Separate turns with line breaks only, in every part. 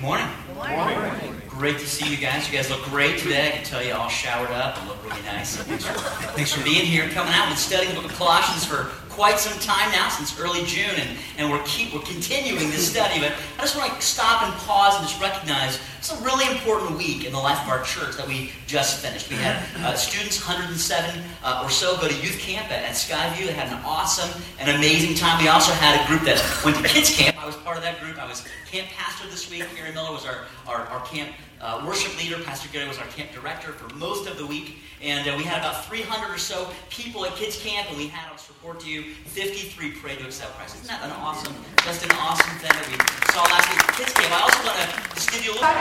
Good morning.
Good morning.
Great to see you guys. You guys look great today. I can tell you all showered up and look really nice. Thanks for being here, coming out and studying the book of Colossians for quite some time now, since early June, and we're continuing this study. But I just want to stop and pause and just recognize it's a really important week in the life of our church that we just finished. We had students, 107 or so, go to youth camp at Skyview. They had an awesome and amazing time. We also had a group that went to kids camp. I was part of that group. I was camp pastor this week. Gary Miller was our camp worship leader. Pastor Gary was our camp director for most of the week. And we had about 300 or so people at kids camp, and we had, I'll just report to you, 53 prayed to accept Christ. Isn't that just an awesome thing that we saw last week at kids camp? I also want to just give you a little...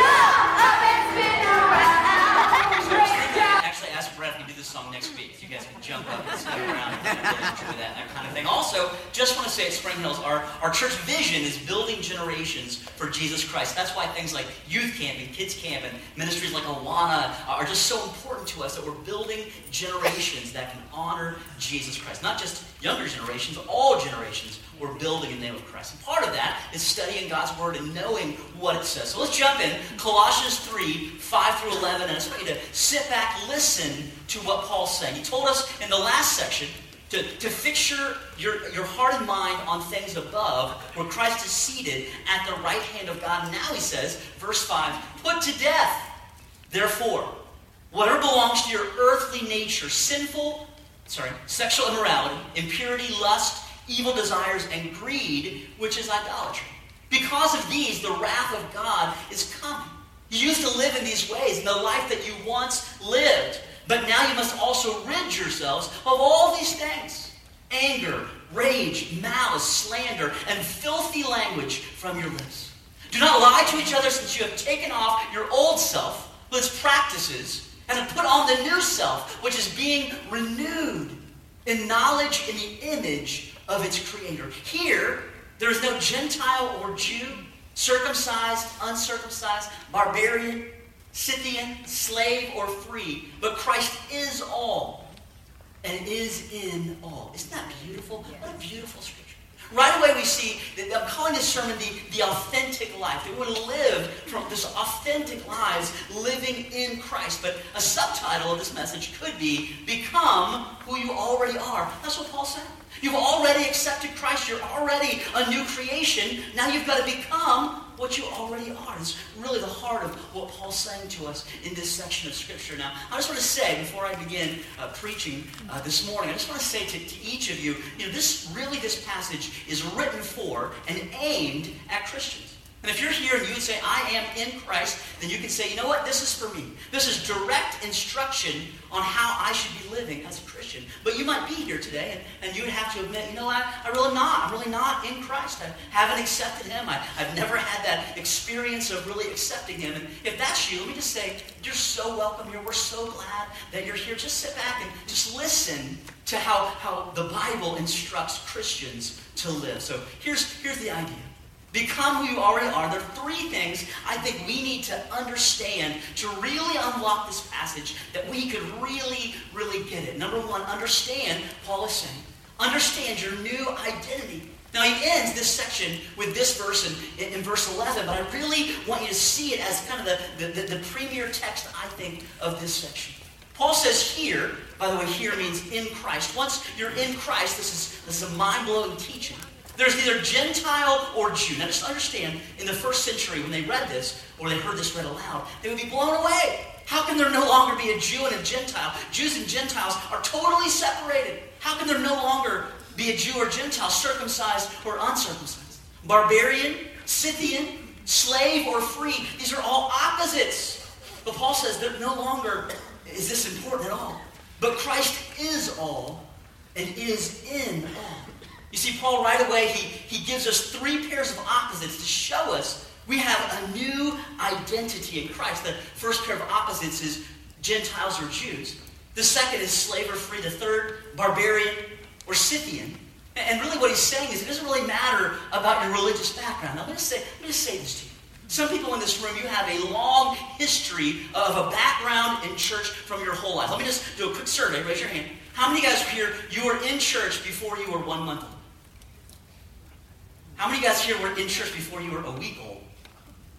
Actually, ask Brett if we do this song next week. If you guys can jump up and step around and really enjoy that kind of thing. Also, just want to say at Spring Hills, our church vision is building generations for Jesus Christ. That's why things like youth camp and kids camp and ministries like Awana are just so important to us, that we're building generations that can honor Jesus Christ. Not just younger generations, all generations we're building in the name of Christ. And part of that is studying God's Word and knowing what it says. So let's jump in. Colossians 3, 5 through 11. And I just want you to sit back, listen to what Paul's saying. He told us in the last section to fix your heart and mind on things above, where Christ is seated at the right hand of God. And now he says, verse 5, put to death, therefore, whatever belongs to your earthly nature, sexual immorality, impurity, lust, evil desires, and greed, which is idolatry. Because of these, the wrath of God is coming. You used to live in these ways in the life that you once lived, but now you must also rid yourselves of all these things: anger, rage, malice, slander, and filthy language from your lips. Do not lie to each other, since you have taken off your old self with its practices, and have put on the new self, which is being renewed in knowledge in the image of its creator. Here, there is no Gentile or Jew, circumcised, uncircumcised, barbarian, Scythian, slave, or free, but Christ is all and is in all. Isn't that beautiful? What a beautiful scripture. Right away we see that I'm calling this sermon the authentic life. That we want to live from this authentic lives, living in Christ. But a subtitle of this message could be, become who you already are. That's what Paul said. You've already accepted Christ. You're already a new creation. Now you've got to become what you already are. It's really the heart of what Paul's saying to us in this section of Scripture. Now, I just want to say, before I begin preaching this morning, I just want to say to each of you, this passage is written for and aimed at Christians. And if you're here and you would say, I am in Christ, then you can say, you know what, this is for me. This is direct instruction on how I should be living as a Christian. But you might be here today, and you would have to admit, I'm really not in Christ. I haven't accepted him. I've never had that experience of really accepting him. And if that's you, let me just say, you're so welcome here. We're so glad that you're here. Just sit back and just listen to how the Bible instructs Christians to live. So here's the idea. Become who you already are. There are three things I think we need to understand to really unlock this passage, that we could really, really get it. Number one, understand, Paul is saying, understand your new identity. Now he ends this section with this verse in verse 11, but I really want you to see it as kind of the premier text, I think, of this section. Paul says here, by the way, here means in Christ. Once you're in Christ, this is a mind-blowing teaching. There's neither Gentile or Jew. Now just understand, in the first century, when they read this, or they heard this read aloud, they would be blown away. How can there no longer be a Jew and a Gentile? Jews and Gentiles are totally separated. How can there no longer be a Jew or Gentile, circumcised or uncircumcised? Barbarian, Scythian, slave or free. These are all opposites. But Paul says that no longer is this important at all. But Christ is all and is in all. You see, Paul right away, he gives us three pairs of opposites to show us we have a new identity in Christ. The first pair of opposites is Gentiles or Jews. The second is slave or free. The third, barbarian or Scythian. And really what he's saying is it doesn't really matter about your religious background. Now, let me just say this to you. Some people in this room, you have a long history of a background in church from your whole life. Let me just do a quick survey. Raise your hand. How many guys here, you were in church before you were 1 month old? How many guys here were in church before you were a week old?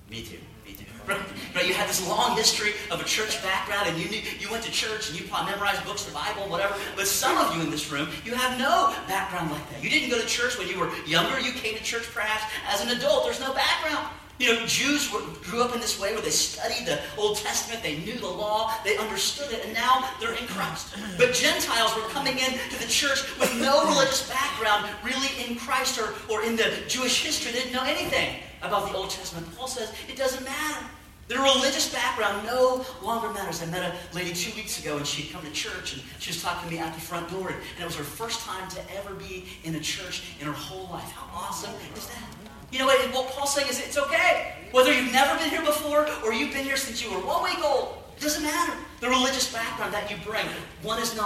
Me too. Right? You had this long history of a church background, and you went to church, and you probably memorized books, the Bible, whatever. But some of you in this room, you have no background like that. You didn't go to church when you were younger. You came to church perhaps as an adult. There's no background. Jews grew up in this way where they studied the Old Testament, they knew the law, they understood it, and now they're in Christ. But Gentiles were coming into the church with no religious background really in Christ or in the Jewish history. They didn't know anything about the Old Testament. Paul says it doesn't matter. Their religious background no longer matters. I met a lady 2 weeks ago, and she'd come to church, and she was talking to me at the front door, and it was her first time to ever be in a church in her whole life. How awesome is that? You know what Paul's saying is it's okay. Whether you've never been here before or you've been here since you were 1 week old, it doesn't matter. The religious background that you bring, one is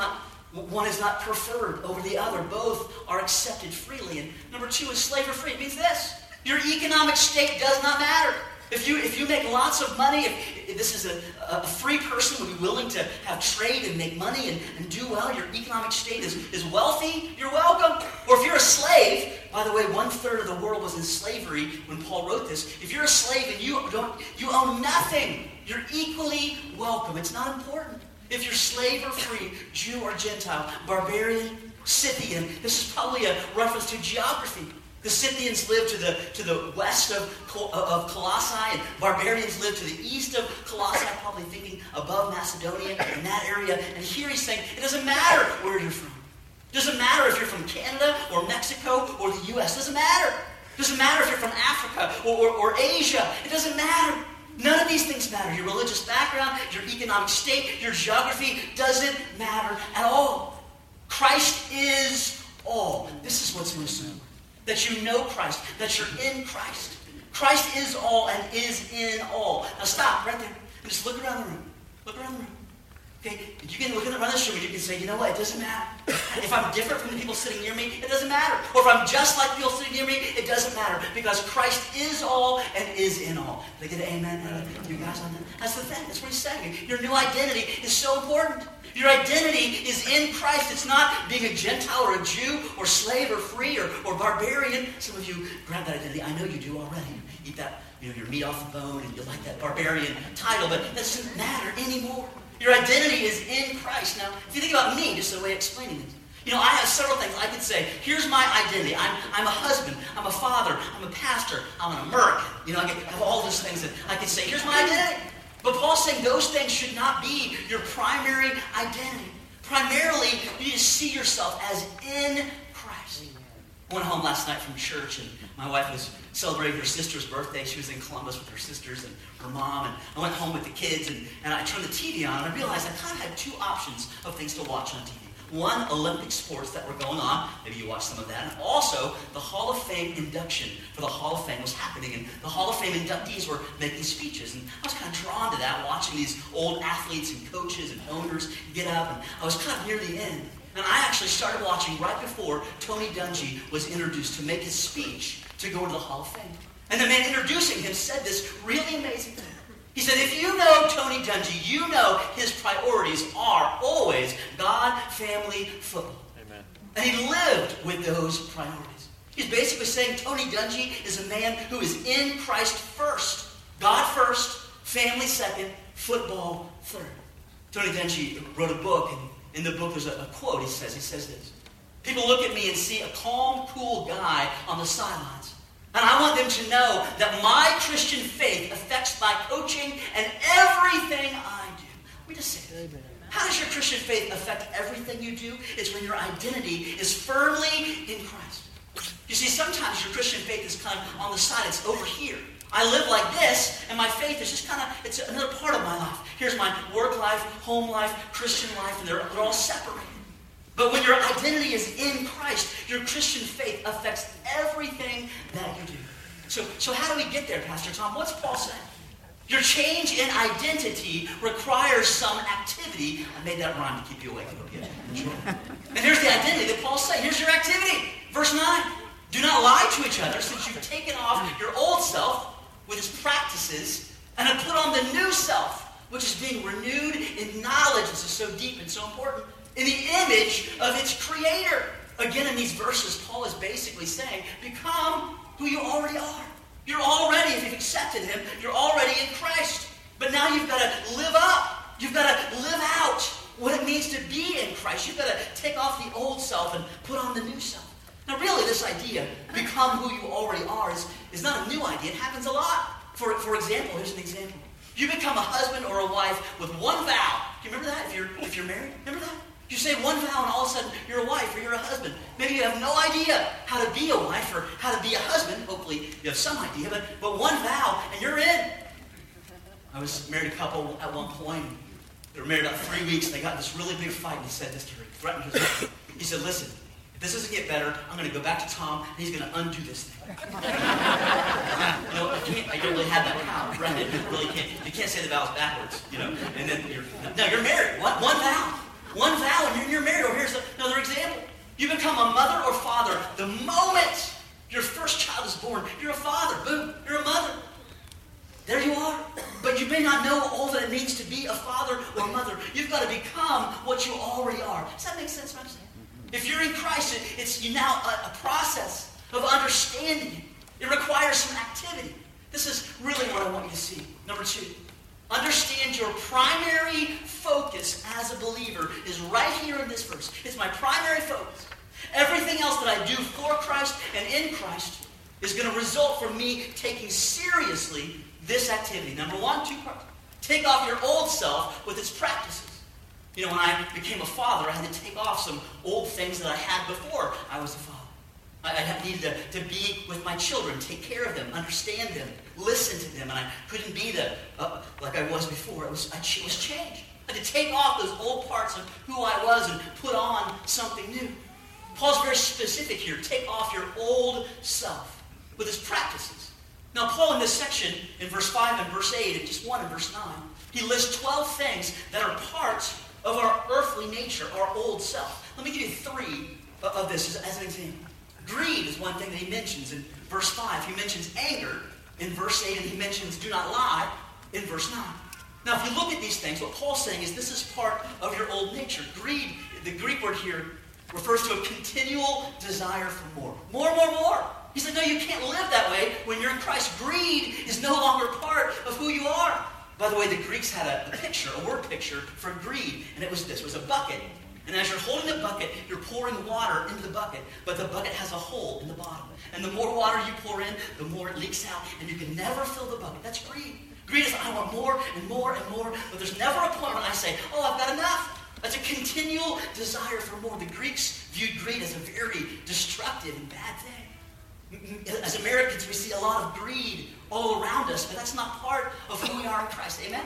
not preferred over the other. Both are accepted freely. And number 2 is slave or free. It means this. Your economic state does not matter. If you make lots of money, if this is a free person would be willing to have trade and make money and do well, your economic state is wealthy, you're welcome. Or if you're a slave, by the way, 1/3 of the world was in slavery when Paul wrote this. If you're a slave and you own nothing, you're equally welcome. It's not important. If you're slave or free, Jew or Gentile, barbarian, Scythian, this is probably a reference to geography. The Scythians lived to the west of Colossae, and barbarians lived to the east of Colossae, probably thinking above Macedonia in that area. And here he's saying, it doesn't matter where you're from. It doesn't matter if you're from Canada or Mexico or the U.S. It doesn't matter. It doesn't matter if you're from Africa or Asia. It doesn't matter. None of these things matter. Your religious background, your economic state, your geography doesn't matter at all. Christ is all. This is what's most important. That you know Christ, that you're in Christ. Christ is all and is in all. Now stop right there and just look around the room. Look around the room. Okay? You can look around this room and you can say, you know what, it doesn't matter. If I'm different from the people sitting near me, it doesn't matter. Or if I'm just like people sitting near me, it doesn't matter. Because Christ is all and is in all. Did I get an amen? You guys on that? That's the thing. That's what he's saying. Your new identity is so important. Your identity is in Christ. It's not being a Gentile or a Jew or slave or free or barbarian. Some of you grab that identity. I know you do already. You eat that, your meat off the bone and you like that barbarian title, but that doesn't matter anymore. Your identity is in Christ. Now, if you think about me, just a way of explaining it. I have several things I could say. Here's my identity. I'm a husband. I'm a father. I'm a pastor. I'm an American. I have all those things that I can say. Here's my identity. But Paul's saying those things should not be your primary identity. Primarily, you need to see yourself as in Christ. I went home last night from church, and my wife was celebrating her sister's birthday. She was in Columbus with her sisters and her mom, and I went home with the kids, and I turned the TV on, and I realized I kind of had 2 options of things to watch on TV. One, Olympic sports that were going on. Maybe you watched some of that. And also, the Hall of Fame induction for the Hall of Fame was happening. And the Hall of Fame inductees were making speeches. And I was kind of drawn to that, watching these old athletes and coaches and owners get up. And I was kind of near the end. And I actually started watching right before Tony Dungy was introduced to make his speech to go into the Hall of Fame. And the man introducing him said this really amazing thing. He said, if you know Tony Dungy, you know his priorities are always God, family, football. Amen. And he lived with those priorities. He's basically saying Tony Dungy is a man who is in Christ first. God first, family second, football third. Tony Dungy wrote a book, and in the book there's a quote he says this. People look at me and see a calm, cool guy on the sidelines. And I want them to know that my Christian faith affects my coaching and everything I do. We just say that. How does your Christian faith affect everything you do? It's when your identity is firmly in Christ. You see, sometimes your Christian faith is kind of on the side. It's over here. I live like this, and my faith is just it's another part of my life. Here's my work life, home life, Christian life, and they're all separated. But when your identity is in Christ, your Christian faith affects everything that you do. So how do we get there, Pastor Tom? What's Paul saying? Your change in identity requires some activity. I made that rhyme to keep you awake. And here's the identity that Paul's saying. Here's your activity. Verse 9. Do not lie to each other, since you've taken off your old self with its practices and have put on the new self, which is being renewed in knowledge. This is so deep and so important. In the image of its creator. Again, in these verses, Paul is basically saying, become who you already are. You're already, if you've accepted him, you're already in Christ. But now you've got to live up. You've got to live out what it means to be in Christ. You've got to take off the old self and put on the new self. Now really, this idea, become who you already are, is not a new idea. It happens a lot. For example, here's an example. You become a husband or a wife with one vow. Do you remember that if you're married? Remember that? You say one vow and all of a sudden you're a wife or you're a husband. Maybe you have no idea how to be a wife or how to be a husband. Hopefully you have some idea, but one vow and you're in. I was married a couple at one point. They were married about 3 weeks and they got in this really big fight and he said this to her. He threatened his wife. He said, listen, if this doesn't get better, I'm going to go back to Tom and he's going to undo this thing. I don't really have that power, right? You really can't. You can't say the vows backwards, And then you're married. One vow. One vow and you're married. Or here's another example. You become a mother or father the moment your first child is born. You're a father. Boom. You're a mother. There you are. But you may not know all that it means to be a father or mother. You've got to become what you already are. Does that make sense what I'm saying? If you're in Christ, it's now a process of understanding it. It requires some activity. This is really what I want you to see. Number 2. Understand your primary focus as a believer is right here in this verse. It's my primary focus. Everything else that I do for Christ and in Christ is going to result from me taking seriously this activity. Number 1, 2 parts. Take off your old self with its practices. When I became a father, I had to take off some old things that I had before I was a father. I needed to be with my children, take care of them, understand them, listen to them, and I couldn't be like I was before. It was changed. I had to take off those old parts of who I was and put on something new. Paul's very specific here. Take off your old self with his practices. Now, Paul in this section, in verse 5 and verse 8, and just 1 and verse 9, he lists 12 things that are parts of our earthly nature, our old self. Let me give you 3 of this as an example. Greed is one thing that he mentions in verse 5. He mentions anger in verse 8, and he mentions do not lie in verse 9. Now, if you look at these things, what Paul's saying is this is part of your old nature. Greed, the Greek word here, refers to a continual desire for more. More, more, more. He said, no, you can't live that way when you're in Christ. Greed is no longer part of who you are. By the way, the Greeks had a picture, a word picture for greed, and it was this. It was a bucket. And as you're holding the bucket, you're pouring water into the bucket, but the bucket has a hole in the bottom. And the more water you pour in, the more it leaks out, and you can never fill the bucket. That's greed. Greed is, I want more and more and more, but there's never a point when I say, oh, I've got enough. That's a continual desire for more. The Greeks viewed greed as a very destructive and bad thing. As Americans, we see a lot of greed all around us, but that's not part of who we are in Christ. Amen?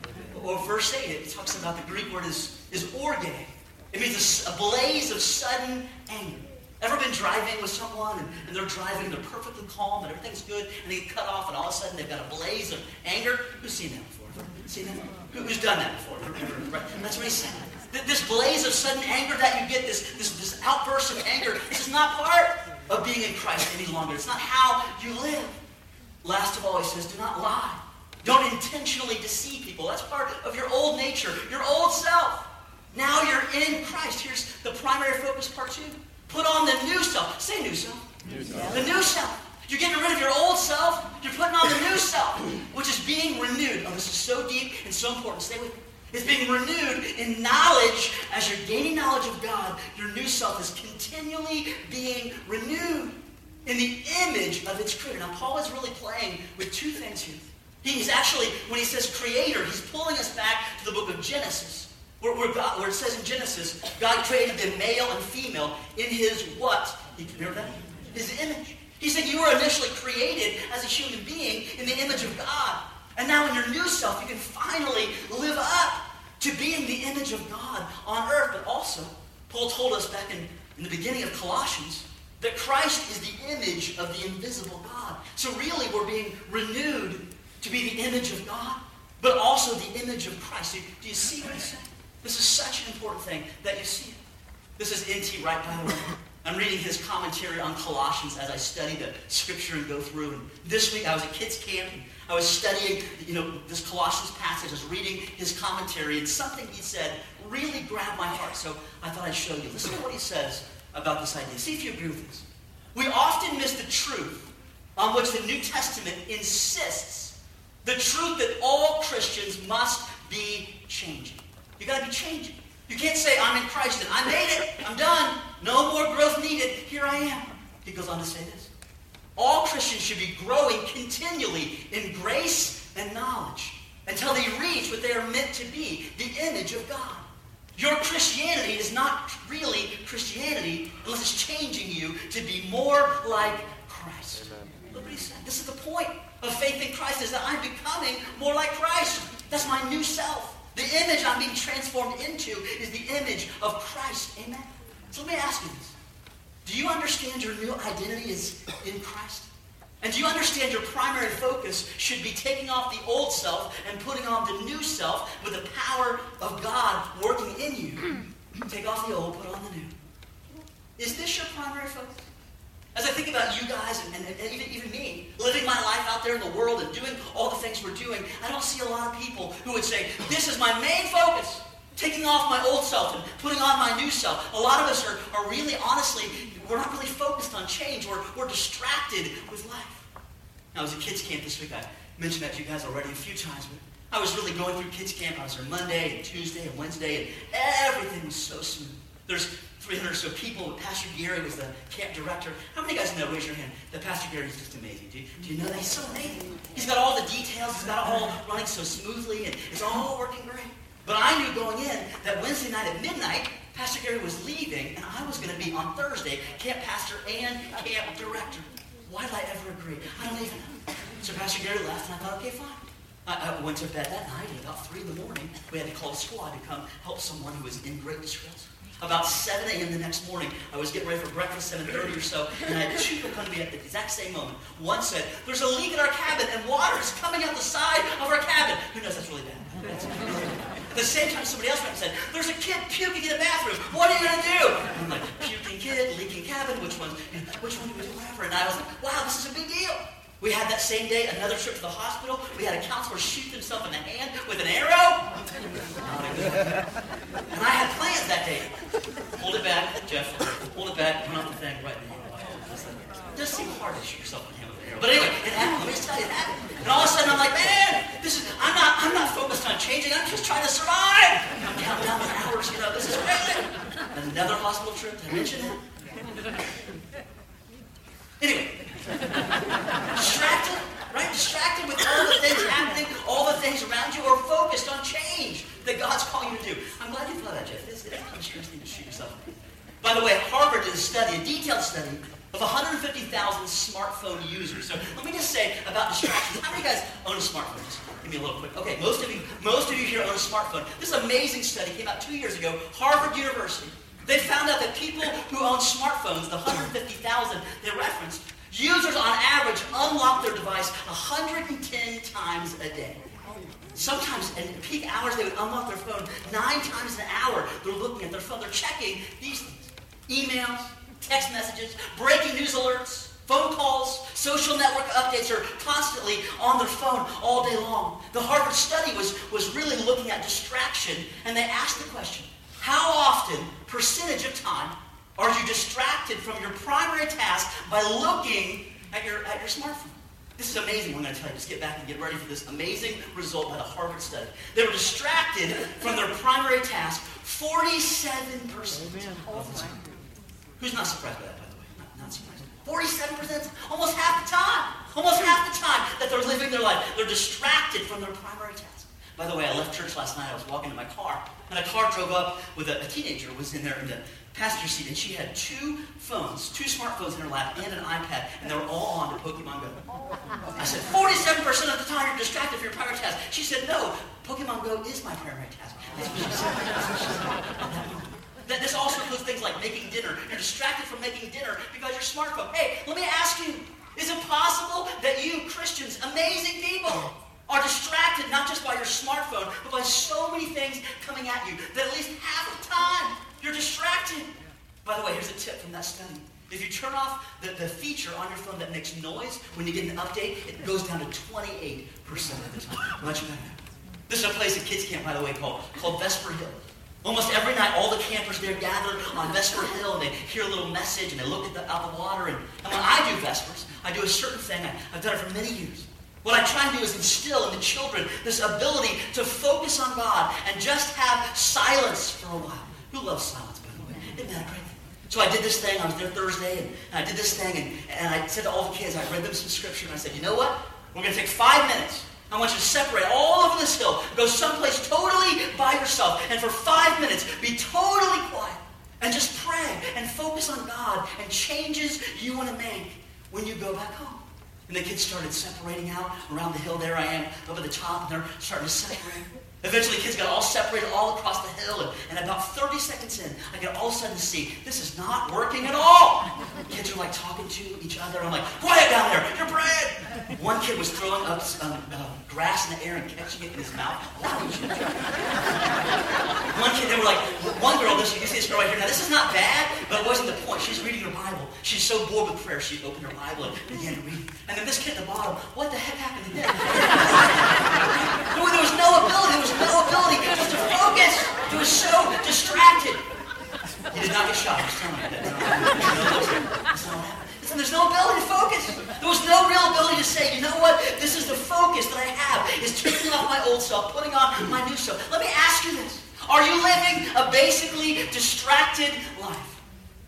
Or verse 8, it talks about the Greek word is orge. It means a blaze of sudden anger. Ever been driving with someone and they're driving, they're perfectly calm and everything's good, and they get cut off and all of a sudden they've got a blaze of anger? Who's seen that before? Seen that? Who's done that before? Right. That's what he's saying. This blaze of sudden anger that you get, this outburst of anger, this is not part of being in Christ any longer. It's not how you live. Last of all, he says, do not lie. Don't intentionally deceive people. That's part of your old nature, your old self. Now you're in Christ. Here's the primary focus, part 2. Put on the new self. Say new self. New self. The new self. You're getting rid of your old self. You're putting on the new self, which is being renewed. Oh, this is so deep and so important. Stay with me. It's being renewed in knowledge. As you're gaining knowledge of God, your new self is continually being renewed in the image of its creator. Now, Paul is really playing with 2 things here. He's actually, when he says creator, he's pulling us back to the book of Genesis. Where it says in Genesis, God created them male and female in his what? You remember that? His image. He said you were initially created as a human being in the image of God. And now in your new self, you can finally live up to being the image of God on earth. But also, Paul told us back in the beginning of Colossians that Christ is the image of the invisible God. So really, we're being renewed to be the image of God, but also the image of Christ. Do you see what he's saying? This is such an important thing that you see it. This is N.T. Wright, by the way. I'm reading his commentary on Colossians as I study the scripture and go through. And this week I was at kids camp. And I was studying, this Colossians passage. I was reading his commentary, and something he said really grabbed my heart. So I thought I'd show you. Listen to what he says about this idea. See if you agree with this. We often miss the truth on which the New Testament insists the truth that all Christians must be changing. You got to be changing. You can't say, I'm in Christ and I made it, I'm done, no more growth needed, here I am. He goes on to say this. All Christians should be growing continually in grace and knowledge until they reach what they are meant to be, the image of God. Your Christianity is not really Christianity unless it's changing you to be more like Christ. Amen. Look what he said. This is the point of faith in Christ, is that I'm becoming more like Christ. That's my new self. The image I'm being transformed into is the image of Christ. Amen? So let me ask you this. Do you understand your new identity is in Christ? And do you understand your primary focus should be taking off the old self and putting on the new self with the power of God working in you? Take off the old, put on the new. Is this your primary focus? As I think about you guys and even me, living my life out there in the world and doing all the things we're doing, I don't see a lot of people who would say, this is my main focus, taking off my old self and putting on my new self. A lot of us are really, honestly, we're not really focused on change. We're distracted with life. Now, I was at kids camp this week. I mentioned that to you guys already a few times, but I was really going through kids camp. I was there Monday and Tuesday and Wednesday, and everything was so smooth. There's 300 or so people. Pastor Gary was the camp director. How many of you guys know, raise your hand, that Pastor Gary is just amazing? Do you know that? He's so amazing. He's got all the details. He's got it all running so smoothly, and it's all working great. But I knew going in that Wednesday night at midnight, Pastor Gary was leaving, and I was going to be on Thursday camp pastor and camp director. Why did I ever agree? I don't even know. So Pastor Gary left, and I thought, okay, fine. I went to bed that night, and about 3 in the morning, we had to call the squad to come help someone who was in great distress. About 7 a.m. the next morning, I was getting ready for breakfast, 7:30 or so, and I had 2 people come to me at the exact same moment. One said, there's a leak in our cabin, and water is coming out the side of our cabin. Who knows, that's really bad. At the same time, somebody else went and said, there's a kid puking in the bathroom. What are you going to do? And I'm like, puking kid, leaking cabin, which one do we do, whatever? And I was like, wow, this is a big deal. We had that same day another trip to the hospital. We had a counselor shoot himself in the hand with an arrow. And I had plans that day. Hold it back, Jeff. Hold it back. Put on the thing right now. It does seem hard to shoot yourself in the hand with an arrow. But anyway, it happened. Let me just tell you, it happened. And all of a sudden I'm like, man, I'm not focused on changing. I'm just trying to survive. I'm counting down the hours. This is crazy. Another hospital trip. Did I mention that? Anyway. Distracted, right? Distracted with all the things happening, all the things around you, or focused on change that God's calling you to do. I'm glad you thought that, Jeff. It's kind of a strange thing to shoot yourself. By the way, Harvard did a detailed study of 150,000 smartphone users. So let me just say about distractions. How many of you guys own a smartphone? Just give me a little quick. Okay, most of you here own a smartphone. This amazing study came out 2 years ago, Harvard University. They found out that people who own smartphones, the 150,000 they referenced, users on average unlock their device 110 times a day. Sometimes in peak hours they would unlock their phone 9 times an hour. They're looking at their phone. They're checking these things. Emails, text messages, breaking news alerts, phone calls, social network updates are constantly on their phone all day long. The Harvard study was really looking at distraction, and they asked the question, how often, percentage of time, are you distracted from your primary task by looking at your smartphone? This is amazing. I'm going to tell you. Just get back and get ready for this amazing result by the Harvard study. They were distracted from their primary task 47% of the time. Who's not surprised by that, by the way? Not surprised. 47%, almost half the time. Almost half the time that they're living their life. They're distracted from their primary task. By the way, I left church last night. I was walking to my car, and a car drove up with a teenager who was in there in the passenger seat, and she had 2 smartphones in her lap, and an iPad, and they were all on to Pokemon Go. I said, 47% of the time you're distracted from your primary task. She said, no, Pokemon Go is my primary task. This also includes things like making dinner. You're distracted from making dinner because your smartphone. Hey, let me ask you, is it possible that you Christians, amazing people, are distracted not just by your smartphone, but by so many things coming at you that at least half the time you're distracted? By the way, here's a tip from that study. If you turn off the feature on your phone that makes noise when you get an update, it goes down to 28% of the time. Much better. This is a place at kids camp, by the way, called Vesper Hill. Almost every night, all the campers there gathered on Vesper Hill, and they hear a little message, and they look out the water. And when I do Vespers, I do a certain thing. I've done it for many years. What I try and do is instill in the children this ability to focus on God and just have silence for a while. Who loves silence, by the way? Isn't that great? So I did this thing. I was there Thursday, and I did this thing, and I said to all the kids, I read them some scripture, and I said, you know what? We're going to take 5 minutes. I want you to separate all over this hill. Go someplace totally by yourself. And for 5 minutes, be totally quiet. And just pray and focus on God and changes you want to make when you go back home. And the kids started separating out around the hill. There I am up at the top, and they're starting to separate. Eventually, kids got all separated all across the hill, and about 30 seconds in, I could all of a sudden see, this is not working at all. Kids are like talking to each other. I'm like, quiet down there, you're praying. One kid was throwing up grass in the air and catching it in his mouth. One kid, they were like, one girl, you can see this girl right here. Now, this is not bad, but it wasn't the point. She's reading her Bible. She's so bored with prayer, she opened her Bible and began to read. And then this kid at the bottom, what the heck happened to him? There was no ability. There was no ability just to focus. He was so distracted. He did not get shot. I'm just telling you that. That's not what happened. Listen, there's no ability to focus. There was no real ability to say, you know what? This is the focus that I have, is taking off my old self, putting on my new self. Let me ask you this. Are you living a basically distracted life?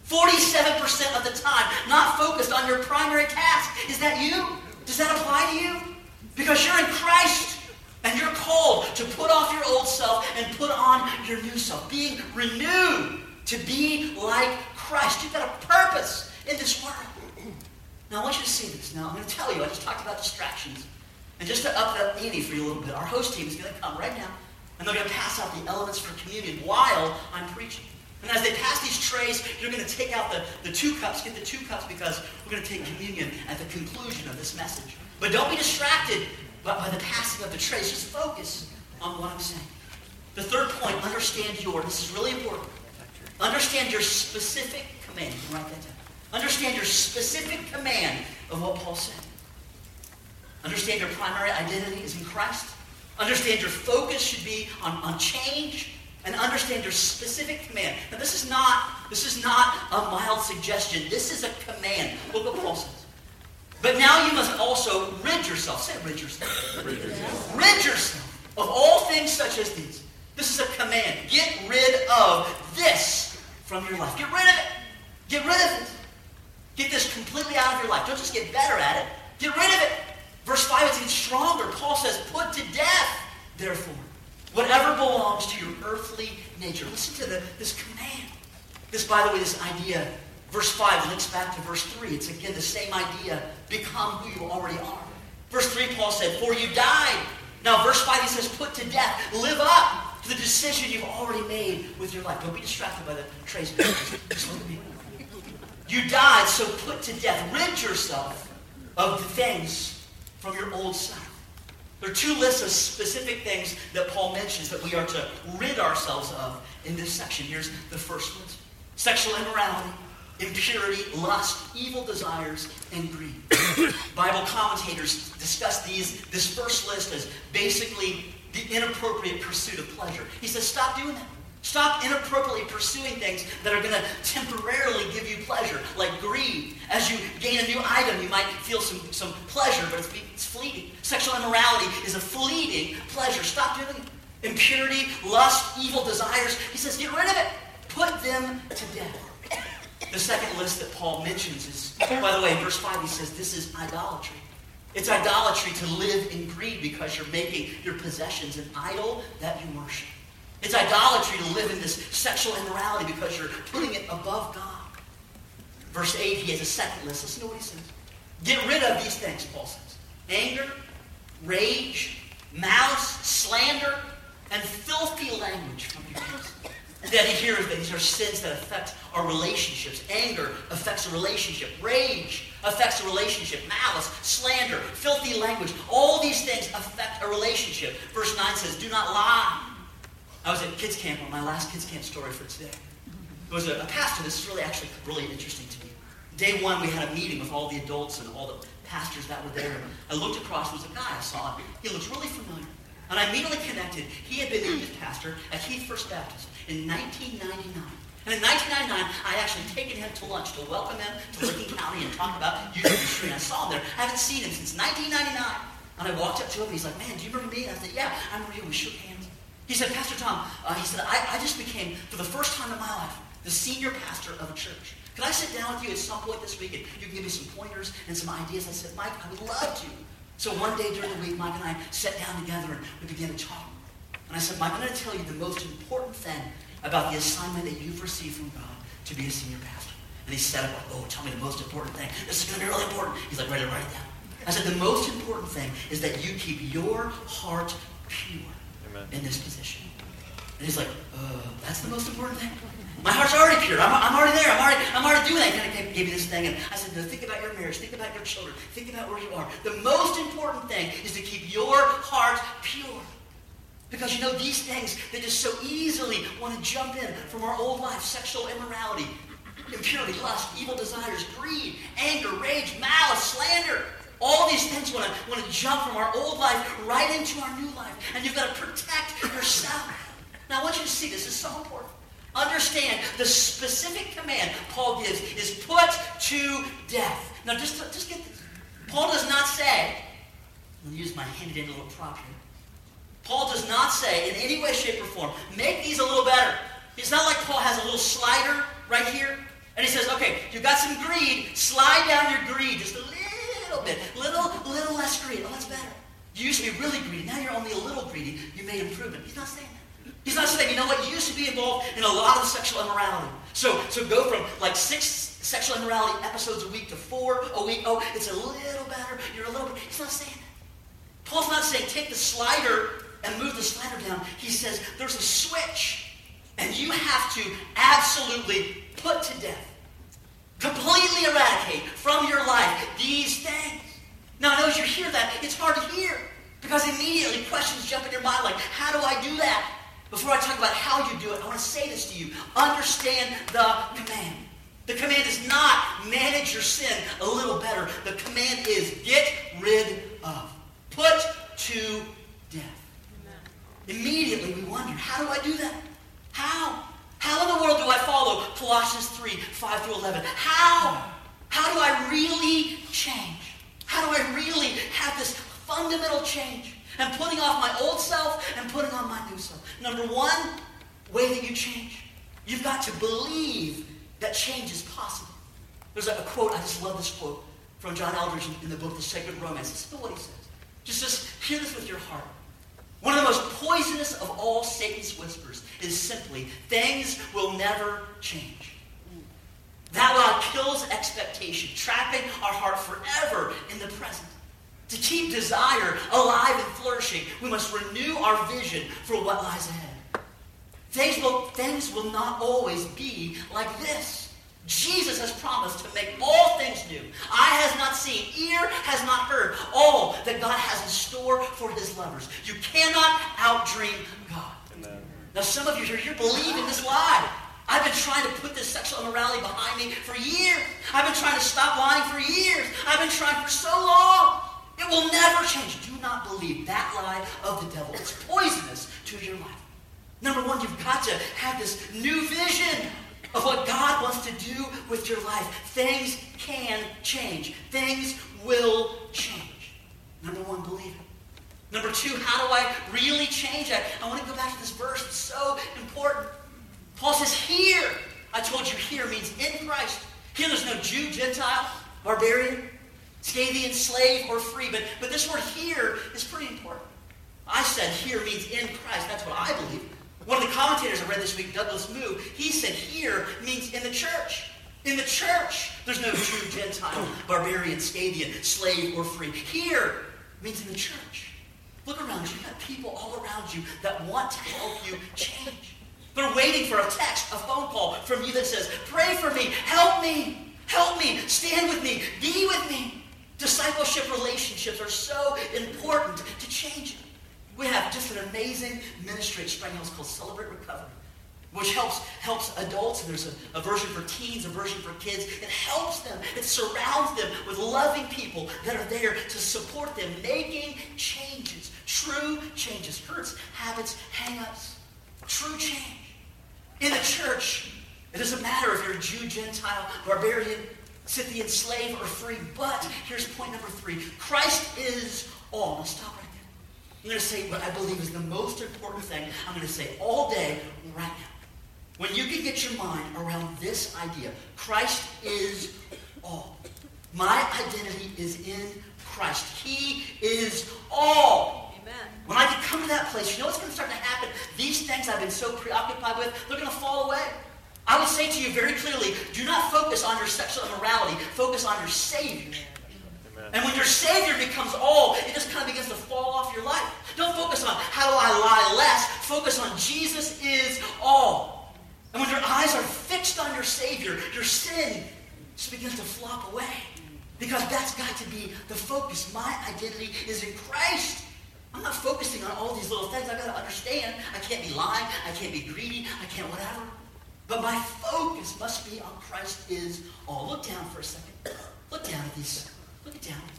47% of the time, not focused on your primary task. Is that you? Does that apply to you? Because you're in Christ. And you're called to put off your old self and put on your new self. Being renewed to be like Christ. You've got a purpose in this world. Now I want you to see this. Now I'm going to tell you, I just talked about distractions. And just to up the ante for you a little bit, our host team is going to come right now. And they're going to pass out the elements for communion while I'm preaching. And as they pass these trays, you're going to take out the 2 cups. Get the 2 cups because we're going to take communion at the conclusion of this message. But don't be distracted by the passing of the trays. Just focus on what I'm saying. The third point, this is really important. Understand your specific command. You can write that down. Understand your specific command of what Paul said. Understand your primary identity is in Christ. Understand your focus should be on change. And understand your specific command. Now this is not a mild suggestion. This is a command. Look what Paul says. But now you must also rid yourself. Say rid yourself. Rid yourself. Rid yourself of all things such as these. This is a command. Get rid of this from your life. Get rid of it. Get rid of it. Get this completely out of your life. Don't just get better at it. Get rid of it. Verse 5 is even stronger. Paul says, put to death, therefore, whatever belongs to your earthly nature. Listen to this command. This, by the way, this idea, verse 5 links back to verse 3. It's again the same idea. Become who you already are. Verse 3, Paul said, for you died. Now, verse 5, he says, put to death. Live up to the decision you've already made with your life. Don't be distracted by the trace. Just look at me. You died, so put to death. Rid yourself of the things from your old self. There are 2 lists of specific things that Paul mentions that we are to rid ourselves of in this section. Here's the first list. Sexual immorality, impurity, lust, evil desires, and greed. Bible commentators discuss this first list as basically the inappropriate pursuit of pleasure. He says, stop doing that. Stop inappropriately pursuing things that are going to temporarily give you pleasure, like greed. As you gain a new item, you might feel some pleasure, but it's fleeting. Sexual immorality is a fleeting pleasure. Stop doing it. Impurity, lust, evil desires. He says, get rid of it. Put them to death. The second list that Paul mentions is, by the way, in verse 5, he says, this is idolatry. It's idolatry to live in greed because you're making your possessions an idol that you worship. It's idolatry to live in this sexual immorality because you're putting it above God. Verse 8, he has a second list. Listen to what he says. Get rid of these things, Paul says. Anger, rage, malice, slander, and filthy language from your lips. And then he hears that these are sins that affect our relationships. Anger affects a relationship. Rage affects a relationship. Malice, slander, filthy language. All these things affect a relationship. Verse 9 says, do not lie. I was at kids camp on my last kids camp story for today. There was a pastor. This is really interesting to me. Day 1, we had a meeting with all the adults and all the pastors that were there. I looked across. There was a guy I saw. He looked really familiar. And I immediately connected. He had been the youth pastor at Heath First Baptist. in 1999. And in 1999, I actually taken him to lunch to welcome him to Lincoln County and talk about youth ministry. And I saw him there. I haven't seen him since 1999. And I walked up to him, and he's like, man, do you remember me? And I said, yeah, I remember you. We shook hands. He said, Pastor Tom, he said, I just became, for the first time in my life, the senior pastor of a church. Could I sit down with you at some point this week and you can give me some pointers and some ideas? I said, Mike, I would love to. So one day during the week, Mike and I sat down together and we began to talk. And I said, Mike, I'm going to tell you the most important thing about the assignment that you've received from God to be a senior pastor. And he said, oh, tell me the most important thing. This is going to be really important. He's like, ready to write it down. I said, the most important thing is that you keep your heart pure in this position. And he's like, that's the most important thing? My heart's already pure. I'm already there. I'm already doing that. He kind of gave me this thing. And I said, no, think about your marriage. Think about your children. Think about where you are. The most important thing is to keep your heart pure. Because you know, these things, they just so easily want to jump in from our old life. Sexual immorality, impurity, lust, evil desires, greed, anger, rage, malice, slander. All these things want to jump from our old life right into our new life. And you've got to protect yourself. Now I want you to see this is so important. Understand the specific command Paul gives is put to death. Now just get this. Paul does not say, I'll use my handed in little prop here. Paul does not say in any way, shape, or form, make these a little better. It's not like Paul has a little slider right here, and he says, okay, you've got some greed, slide down your greed just a little bit, little less greed. Oh, that's better. You used to be really greedy. Now you're only a little greedy. You made improvement. He's not saying that. He's not saying, you know what, you used to be involved in a lot of sexual immorality. So go from like 6 sexual immorality episodes a week to 4 a week. Oh, it's a little better. You're a little bit. He's not saying that. Paul's not saying take the slider and move the slider down. He says there's a switch, and you have to absolutely put to death, completely eradicate from your life these things. Now, I know as you hear that, it's hard to hear, because immediately questions jump in your mind like, how do I do that? Before I talk about how you do it, I want to say this to you. Understand the command. The command is not manage your sin a little better. The command is get rid of. Put to death. Immediately we wonder, how do I do that? How? How in the world do I follow Colossians 3, 5 through 11? How? How do I really change? How do I really have this fundamental change? And putting off my old self and putting on my new self. Number one way that you change, you've got to believe that change is possible. There's a quote, I just love this quote, from John Eldredge in the book, The Sacred Romance. This is what he says. Just hear this with your heart. One of the most poisonous of all Satan's whispers is simply, things will never change. That lie kills expectation, trapping our heart forever in the present. To keep desire alive and flourishing, we must renew our vision for what lies ahead. Things will not always be like this. Jesus has promised to make all things new. Eye has not seen, ear has not heard all that God has in store for his lovers. You cannot outdream God. Amen. Now some of you here, you're believing this lie. I've been trying to put this sexual immorality behind me for years. I've been trying to stop lying for years. I've been trying for so long. It will never change. Do not believe that lie of the devil. It's poisonous to your life. Number one, you've got to have this new vision of what God wants to do with your life. Things can change. Things will change. Number one, believe it. Number two, how do I really change that? I want to go back to this verse. It's so important. Paul says, here. I told you here means in Christ. Here there's no Jew, Gentile, barbarian, Scythian, slave, or free. But this word here is pretty important. I said here means in Christ. That's what I believe. One of the commentators I read this week, Douglas Moo, he said here means in the church. In the church. There's no Jew, Gentile, barbarian, Scythian, slave, or free. Here means in the church. Look around you. You've got people all around you that want to help you change. They're waiting for a text, a phone call from you that says, pray for me, help me, stand with me, be with me. Discipleship relationships are so important to change it. We have just an amazing ministry at Spring Hills called Celebrate Recovery, which helps adults. And there's a version for teens, a version for kids. It helps them. It surrounds them with loving people that are there to support them, making changes, true changes, hurts, habits, hang-ups, true change. In the church, it doesn't matter if you're a Jew, Gentile, barbarian, Scythian, slave, or free. But here's point number 3. Christ is all. Now stop right there. I'm going to say what I believe is the most important thing I'm going to say all day right now. When you can get your mind around this idea, Christ is all. My identity is in Christ. He is all.
Amen.
When I can come to that place, you know what's going to start to happen? These things I've been so preoccupied with, they're going to fall away. I would say to you very clearly, do not focus on your sexual immorality. Focus on your Savior. Amen. And when your Savior becomes all, it just kind of begins to fall off your life. Don't focus on how do I lie less. Focus on Jesus is all. And when your eyes are fixed on your Savior, your sin just begins to flop away. Because that's got to be the focus. My identity is in Christ. I'm not focusing on all these little things. I've got to understand I can't be lying. I can't be greedy. I can't whatever. But my focus must be on Christ is all. Look down for a second. Look down at these. Look it down.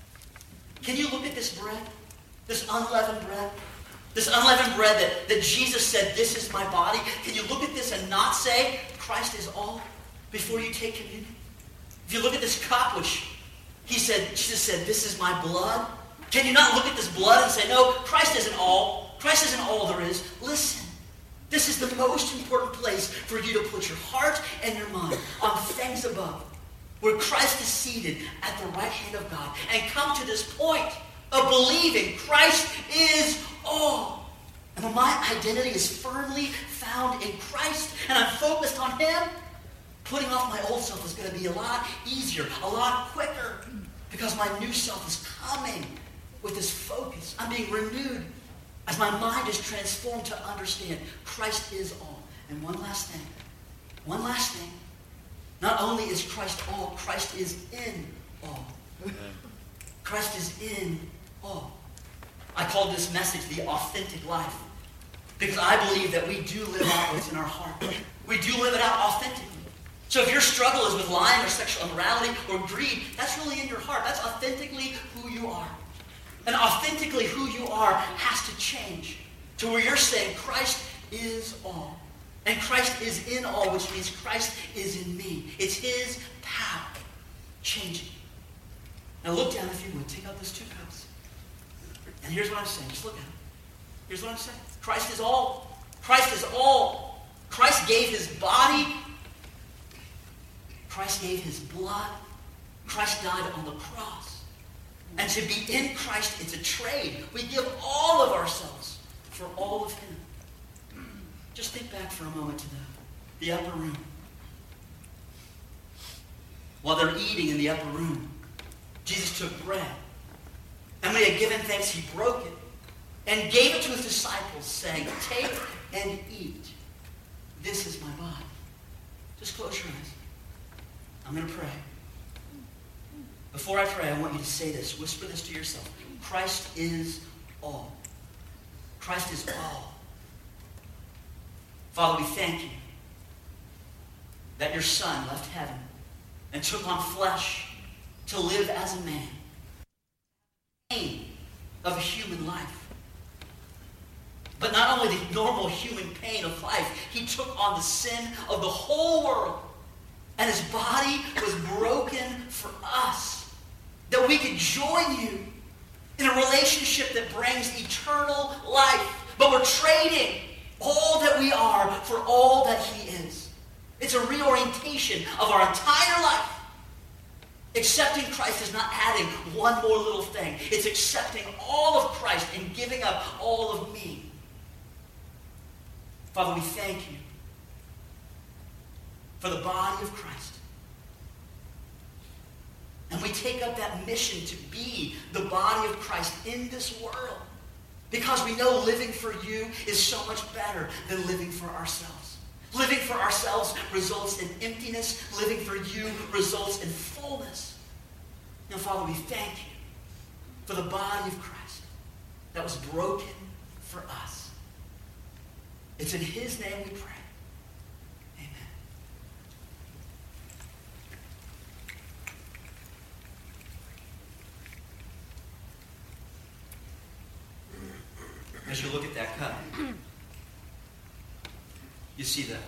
Can you look at this bread? This unleavened bread? This unleavened bread that Jesus said, this is my body. Can you look at this and not say, Christ is all before you take communion? If you look at this cup, which Jesus said, this is my blood. Can you not look at this blood and say, no, Christ isn't all. Christ isn't all there is. Listen. This is the most important place for you to put your heart and your mind on things above, where Christ is seated at the right hand of God, and come to this point of believing Christ is all. And when my identity is firmly found in Christ, and I'm focused on Him, putting off my old self is going to be a lot easier, a lot quicker, because my new self is coming with this focus. I'm being renewed as my mind is transformed to understand Christ is all. And one last thing. Not only is Christ all, Christ is in all. Christ is in all. I called this message the authentic life, because I believe that we do live out what's in our heart. We do live it out authentically. So if your struggle is with lying or sexual immorality or greed, that's really in your heart. That's authentically who you are. And authentically who you are has to change to where you're saying Christ is all. And Christ is in all, which means Christ is in me. It's His power changing. Now look down if you would. Take out those 2 cups. And here's what I'm saying. Just look at it. Here's what I'm saying. Christ is all. Christ is all. Christ gave His body. Christ gave His blood. Christ died on the cross. And to be in Christ, it's a trade. We give all of ourselves for all of Him. Just think back for a moment to the upper room. While they're eating in the upper room, Jesus took bread. And when He had given thanks, He broke it and gave it to His disciples, saying, take and eat. This is my body. Just close your eyes. I'm going to pray. Before I pray, I want you to say this. Whisper this to yourself. Christ is all. Christ is all. Father, we thank You that Your Son left heaven and took on flesh to live as a man. Pain of a human life. But not only the normal human pain of life, He took on the sin of the whole world. And His body was broken for us, that we could join You in a relationship that brings eternal life. But we're trading all that we are for all that He is. It's a reorientation of our entire life. Accepting Christ is not adding one more little thing. It's accepting all of Christ and giving up all of me. Father, we thank You for the body of Christ. And we take up that mission to be the body of Christ in this world, because we know living for You is so much better than living for ourselves. Living for ourselves results in emptiness. Living for You results in fullness. Now, Father, we thank You for the body of Christ that was broken for us. It's in His name we pray. As you look at that cup, You see the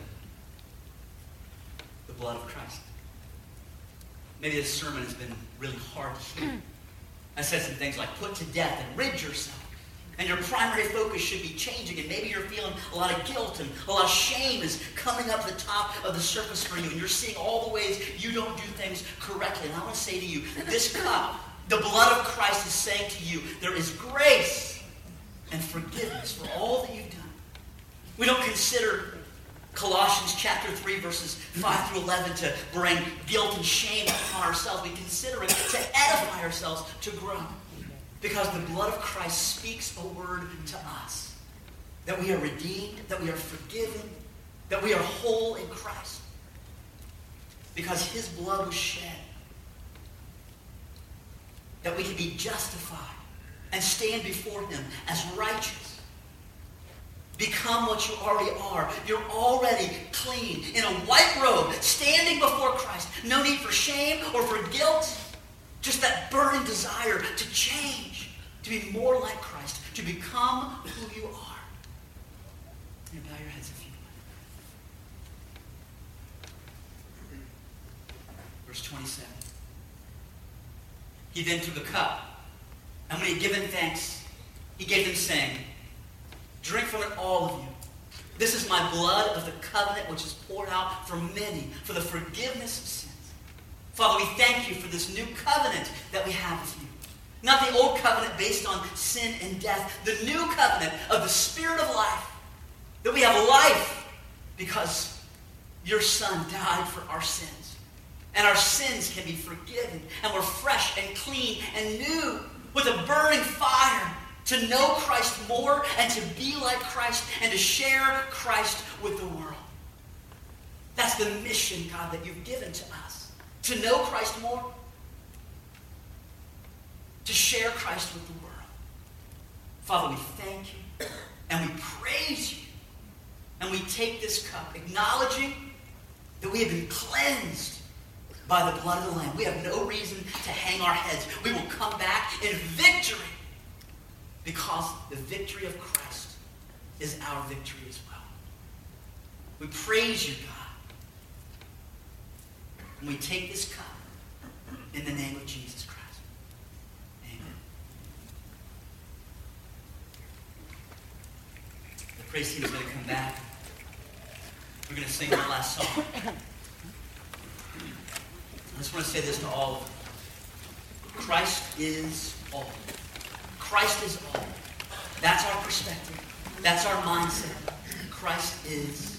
blood of Christ. Maybe this sermon has been really hard to hear. I said some things like, put to death and rid yourself. And your primary focus should be changing. And maybe you're feeling a lot of guilt and a lot of shame is coming up the top of the surface for you. And you're seeing all the ways you don't do things correctly. And I want to say to you, this cup, the blood of Christ is saying to you, there is grace and forgiveness for all that you've done. We don't consider Colossians chapter 3, verses 5 through 11 to bring guilt and shame upon ourselves. We consider it to edify ourselves, to grow. Because the blood of Christ speaks a word to us. That we are redeemed, that we are forgiven, that we are whole in Christ. Because his blood was shed. That we can be justified and stand before him as righteous. Become what you already are. You're already clean, in a white robe, standing before Christ. No need for shame or for guilt. Just that burning desire to change, to be more like Christ, to become who you are. And bow your heads a few minutes. Verse 27. He then took a cup, and when he had given thanks, he gave them, saying, drink from it, all of you. This is my blood of the covenant, which is poured out for many, for the forgiveness of sins. Father, we thank you for this new covenant that we have with you. Not the old covenant based on sin and death. The new covenant of the Spirit of life. That we have life because your Son died for our sins. And our sins can be forgiven. And we're fresh and clean and new with a burning fire to know Christ more and to be like Christ and to share Christ with the world. That's the mission, God, that you've given to us. To know Christ more. To share Christ with the world. Father, we thank you and we praise you. And we take this cup, acknowledging that we have been cleansed by the blood of the Lamb. We have no reason to hang our heads. We will come back in victory because the victory of Christ is our victory as well. We praise you, God. And we take this cup in the name of Jesus Christ. Amen. The praise team is going to come back. We're going to sing our last song. I just want to say this to all of you. Christ is all. Christ is all. That's our perspective. That's our mindset. Christ is